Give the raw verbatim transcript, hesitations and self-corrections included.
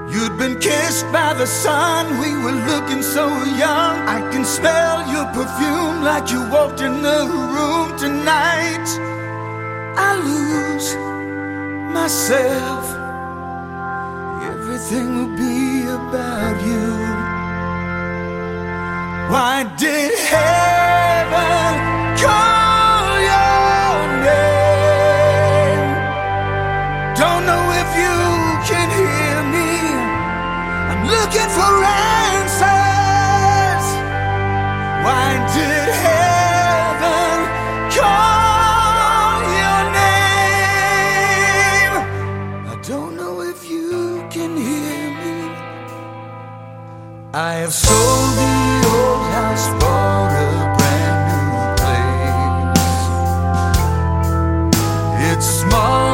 You'd been kissed by the sun, we were looking so young. I can smell your perfume like you walked in the room tonight. I lose myself, everything will be about you. Why did heaven call your name? Don't know if you can hear me, I'm looking for answers. Why did heaven call your name? I don't know if you can hear me. I have sold the old house, bought a brand new place. It's small